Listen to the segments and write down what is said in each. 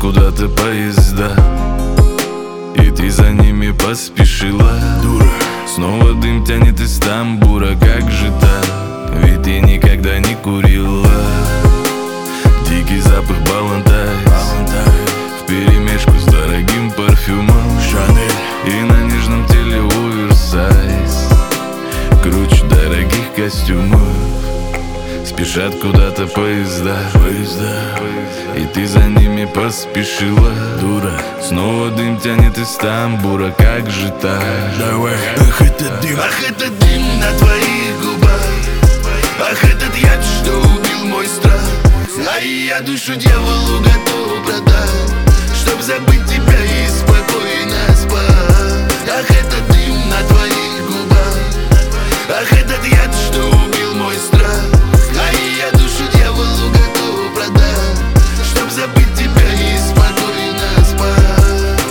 куда-то поезда, и ты за ними поспешила. Дура. Снова дым тянет из тамбура, как же так? Ведь ты никогда не курила. Дикий запах Балантайс вперемешку с дорогим парфюмом Шанель, и на нежном теле оверсайз круче дорогих костюмов. Спешат куда-то поезда, и ты за ними поспешила. Дура. Снова дым тянет из тамбура, как же так? Давай. Ах, этот дым на твоих губах, ах, этот яд, что убил мой страх. А я душу дьяволу готов продать, чтоб забыть тебя и спокойно спать. Ах, этот дым на твоих губах, ах, этот яд, что убил мой страх. А я душу дьяволу готов продать, чтоб забыть тебя и спокойно спать.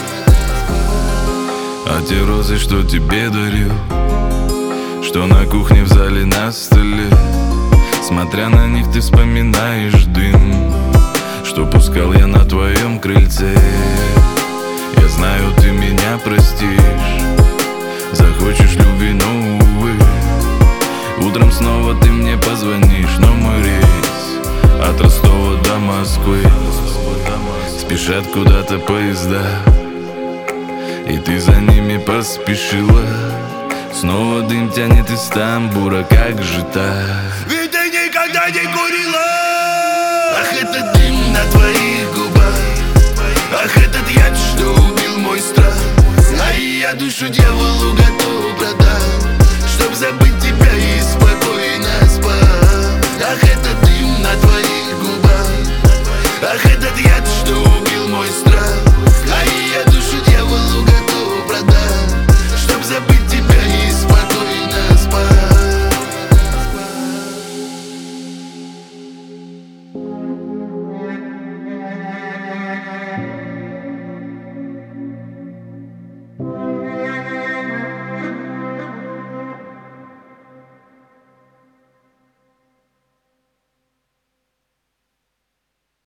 А те розы, что тебе дарил, что на кухне, в зале, на столе, смотря на них, ты вспоминаешь дым, что пускал я на твоем крыльце. Я знаю, ты меня простишь, захочешь любви, но увы. Утром снова ты мне позвонишь, но мой рейс от Ростова до Москвы. Спешат куда-то поезда, и ты за ними поспешила. Снова дым тянет из тамбура, как же так? Ведь ты никогда не курила. Ах, этот дым на твоих губах, ах, этот яд, что убил мой страх. А я душу дьяволу готов продать, чтоб забыть тебя и спокойно спать. Ах, этот дым на твоих губах, ах, этот яд, что убил мой страх. А я душу дьяволу готов продать, чтоб забыть